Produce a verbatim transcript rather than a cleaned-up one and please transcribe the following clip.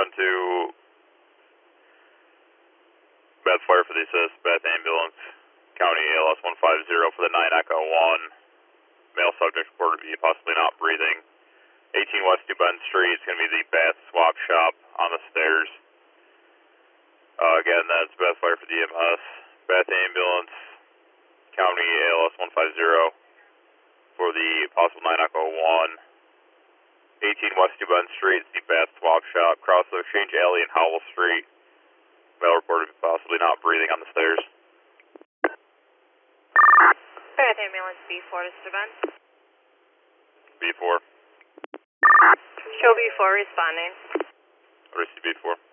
one two, Bath Fire for the assist, Bath Ambulance, County A L S one five zero for the nine Echo one, male subject reported to be possibly not breathing. eighteen West New Bend Street, it's going to be the Bath Swap Shop on the stairs. Uh, again, that's Bath Fire for the E M S, Bath Ambulance, County A L S one five zero for the possible nine Echo one. eighteen West New Bend Street, it's the Bath Swap Shop, across the Exchange Alley and Howell Street. Male reported possibly not breathing on the stairs. Bath Ambulance B four, this is event. B four. Show B four responding. Receive B four.